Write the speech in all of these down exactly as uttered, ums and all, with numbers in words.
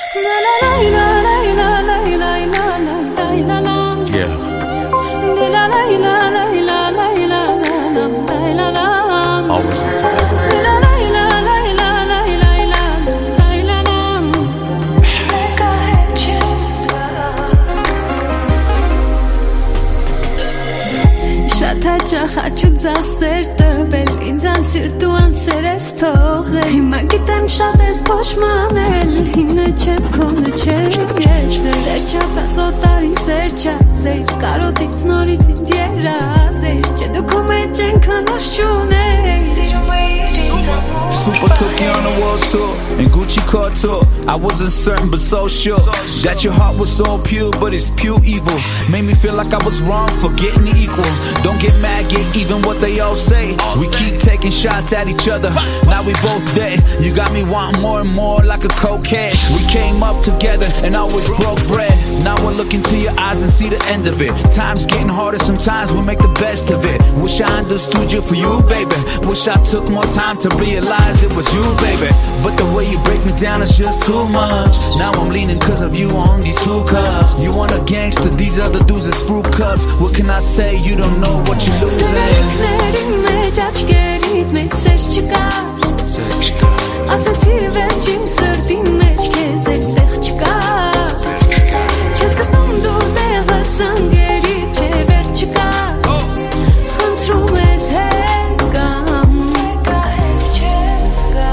Always and forever. Շատ հաճախ աչու ձախ սեր տվել ինձ անսիրտու անսեր ես թողել Հիմա գիտեմ շատ ես փոշմանել Հիմնը չեմ քոնը չեմ ես Սեր չապած օտարին սեր չա Սեր կարոտից նորից ինձ երազեր Չէ դու քո մեջ ենքան ուշունել Սիրում էիր ինձ Super took you on the world tour and Gucci car tour. I wasn't certain but so sure that your heart was so pure, but it's pure evil. Made me feel like I was wrong for getting equal. Don't get mad, get even what they all say. We keep taking shots at each other. Now we both dead. You got me wanting more and more like a cokehead. We came up together and always broke bread. Now I look into your eyes and see the end of it. Time's getting harder, sometimes we make the best of it. Wish I understood you for you, baby. Wish I took more time to realize it was you, baby. But the way you break me down is just too much. Now I'm leaning cause of you on these two cups. You want a gangster, these other dudes is fruit cups. What can I say, you don't know what you're losing. Սերելքներին մեջ աչկերիդ մեջ սեր չկա Ասացի վերջիմ սրտի մեջ կեզ էլ տեղ չկա Չես գտնում դու տեղը ծանգերի չէ վեր չկա Խնդրում ես հետ կամ Կա հետ չէ կա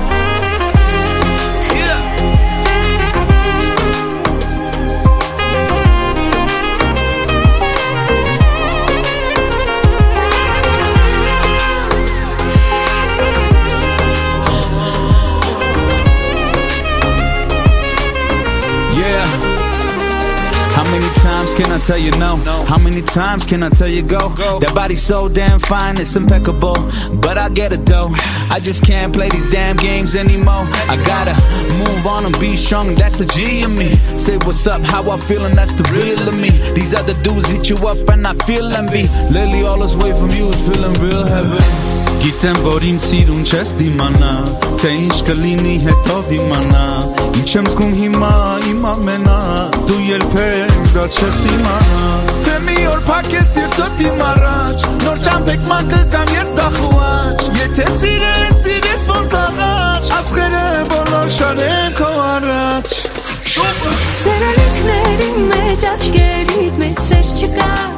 How many times can I tell you no? How many times can I tell you go? That body's so damn fine, it's impeccable. But I get it though, I just can't play these damn games anymore. I gotta move on and be strong, that's the G in me. Say what's up, how I feel, and that's the real of me. These other dudes hit you up and I feel envy. Lately all this way from you is feeling real heavy. Գիտեմ որ իմ սիրուն չես դիմանա Թե ինչ կլինի հետո դիմանա Ինչ եմ զգում հիմա իմ ամենա Դու երբեք դա չես իմանա Թե մի օր փակես սիրտոտ իմ առաջ Նոր ճամփեքման կգամ ես ախուաչ Եթե սիրես, սիրես ոնց առաջ Ասղերը բոլոր շարեմ քո առաջ Սերելքների մեջ աչկերիդ մեջ սեր չկա